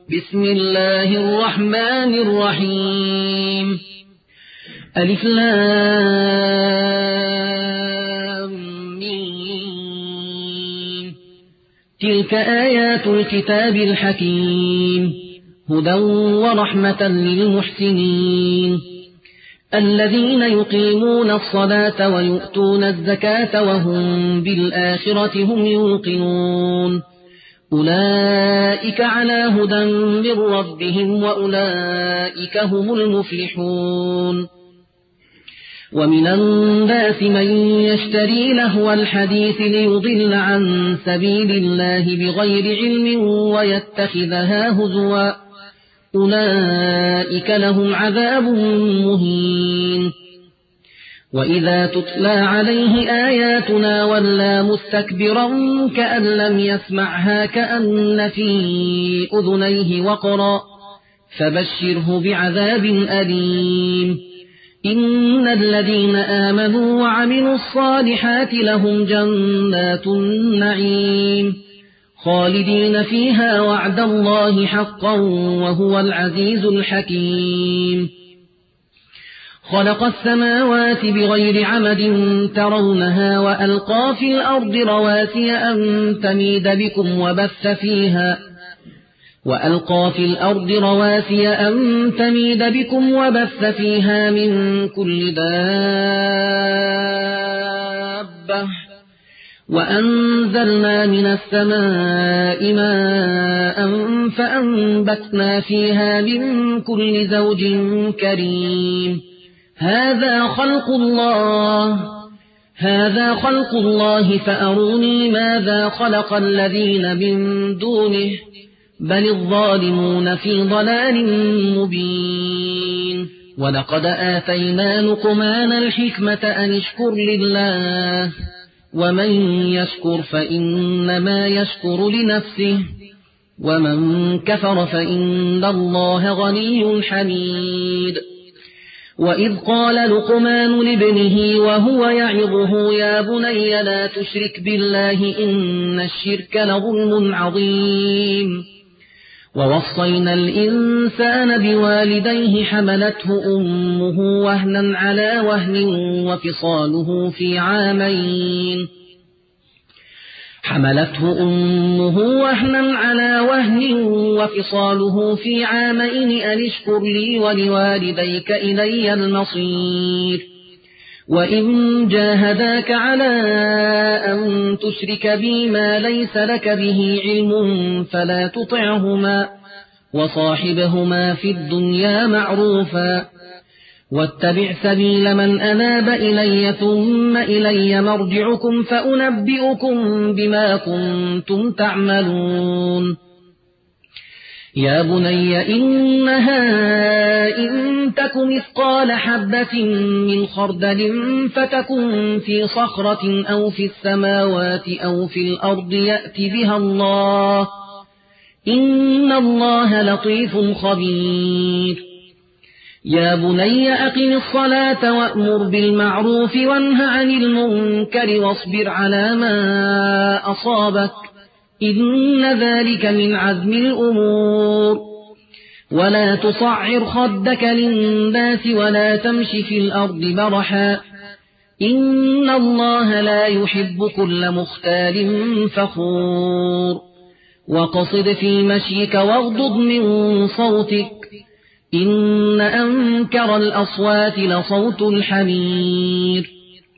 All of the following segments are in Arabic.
بسم الله الرحمن الرحيم ألف لام ميم تلك آيات الكتاب الحكيم هدى ورحمة للمحسنين الذين يقيمون الصلاة ويؤتون الزكاة وهم بالآخرة هم يوقنون أولئك على هدى من ربهم وأولئك هم المفلحون ومن الناس من يشتري لهو الحديث ليضل عن سبيل الله بغير علم ويتخذها هزوا أولئك لهم عذاب مهين وإذا تتلى عليه آياتنا ولى مستكبرا كأن لم يسمعها كأن في أذنيه وقرا فبشره بعذاب أليم إن الذين آمنوا وعملوا الصالحات لهم جنات النعيم خالدين فيها وعد الله حقا وهو العزيز الحكيم خلق السماوات بغير عمد ترونها وألقى في الأرض رواسي أن تميد بكم وبث فيها من كل دابة وأنزلنا من السماء ماء فأنبتنا فيها من كل زوج كريم هذا خلق الله فأروني ماذا خلق الذين من دونه بل الظالمون في ضلال مبين ولقد آتينا لقمان الحكمة أن اشكر لله ومن يشكر فإنما يشكر لنفسه ومن كفر فإن الله غني حميد وإذ قال لقمان لابنه وهو يعظه يا بني لا تشرك بالله إن الشرك لظلم عظيم ووصينا الإنسان بوالديه حملته أمه وهنا على وهن وفصاله في عامين أن اشكر لي ولوالديك إلي المصير وإن جاهداك على أن تشرك بي ما ليس لك به علم فلا تطعهما وصاحبهما في الدنيا معروفا واتبع سبيل من أناب إلي ثم إلي مرجعكم فأنبئكم بما كنتم تعملون يا بني إنها إن تك مثقال حبة من خردل فتكن في صخرة أو في السماوات أو في الأرض يأت بها الله إن الله لطيف خبير يا بني أقم الصلاة وأمر بالمعروف وانه عن المنكر واصبر على ما أصابك إن ذلك من عزم الأمور ولا تصعر خدك للناس ولا تمش في الأرض مرحا إن الله لا يحب كل مختال فخور وقصد في مشيك واغضض من صوتك إن أنكر الأصوات لصوت الحمير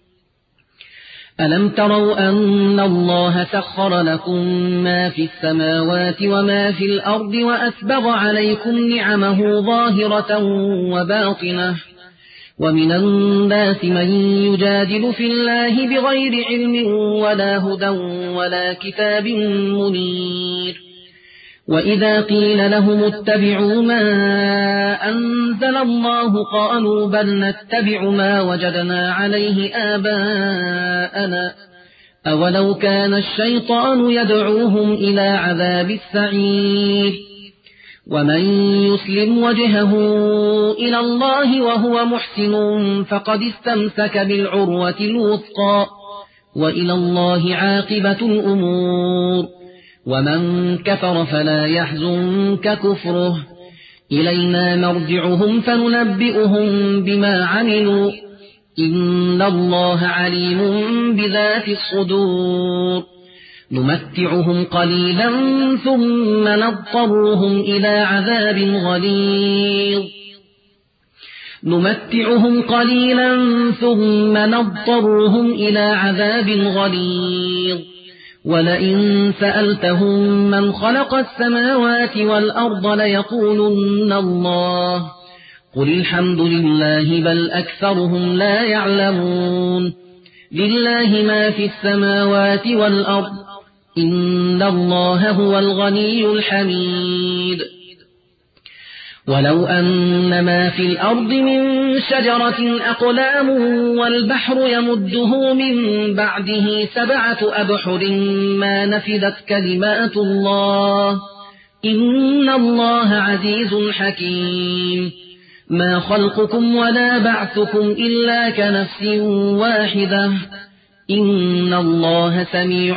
ألم تروا أن الله سخر لكم ما في السماوات وما في الأرض وأسبغ عليكم نعمه ظاهرة وباطنة ومن الناس من يجادل في الله بغير علم ولا هدى ولا كتاب منير وإذا قيل لهم اتبعوا ما أنزل الله قالوا بل نتبع ما وجدنا عليه آباءنا أولو كان الشيطان يدعوهم إلى عذاب السعير ومن يسلم وجهه إلى الله وهو محسن فقد استمسك بالعروة الوثقى وإلى الله عاقبة الأمور ومن كفر فلا يحزنك كفره إلينا مرجعهم فننبئهم بما عملوا إن الله عليم بذات الصدور نمتعهم قليلا ثم نضطرهم إلى عذاب غليظ ولئن سألتهم من خلق السماوات والأرض ليقولن الله قل الحمد لله بل أكثرهم لا يعلمون لله ما في السماوات والأرض إن الله هو الغني الحميد ولو أن ما في الأرض من شجرة أقلام والبحر يمده من بعده 7 أبحر ما نفدت كلمات الله إن الله عزيز حكيم ما خلقكم ولا بعثكم إلا كنفس واحدة إن الله سميع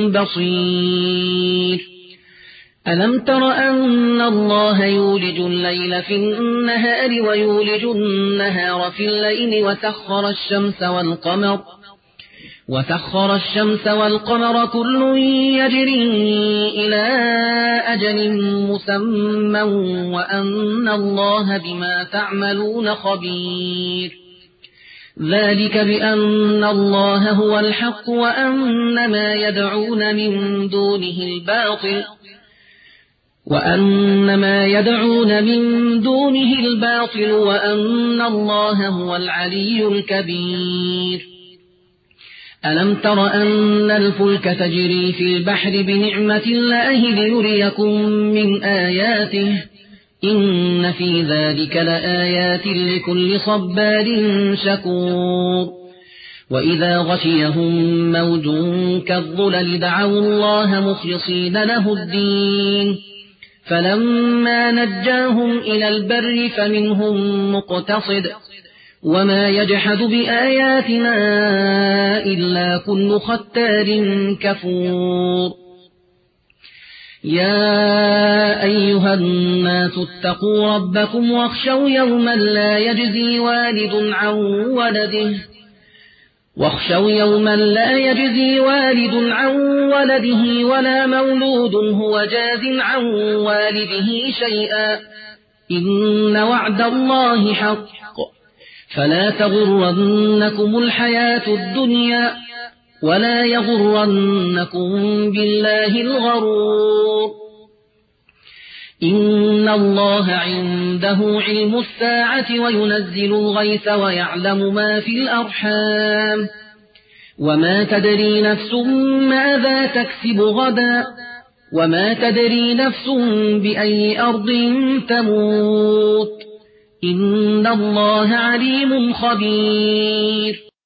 بصير ألم تر أن الله يولج الليل في النهار ويولج النهار في الليل وسخر الشمس والقمر كل يجري إلى أجل مسمى وأن الله بما تعملون خبير ذلك بأن الله هو الحق وأن ما يدعون من دونه الباطل وأن الله هو العلي الكبير ألم تر أن الفلك تجري في البحر بنعمة الله ليريكم من آياته إن في ذلك لآيات لكل صبار شكور وإذا غشيهم موج كالظلل دعوا الله مخلصين له الدين فلما نجاهم إلى البر فمنهم مقتصد وما يجحد بآياتنا إلا كل ختار كفور يا أيها الناس اتقوا ربكم واخشوا يوما لا يجزي والد عن ولده ولا مولود هو جاز عن والده شيئا إن وعد الله حق فلا تغرنكم الحياة الدنيا ولا يغرنكم بالله الغرور إن الله عنده علم الساعة وينزل الغيث ويعلم ما في الأرحام وما تدري نفس ماذا تكسب غدا وما تدري نفس بأي أرض تموت إن الله عليم خبير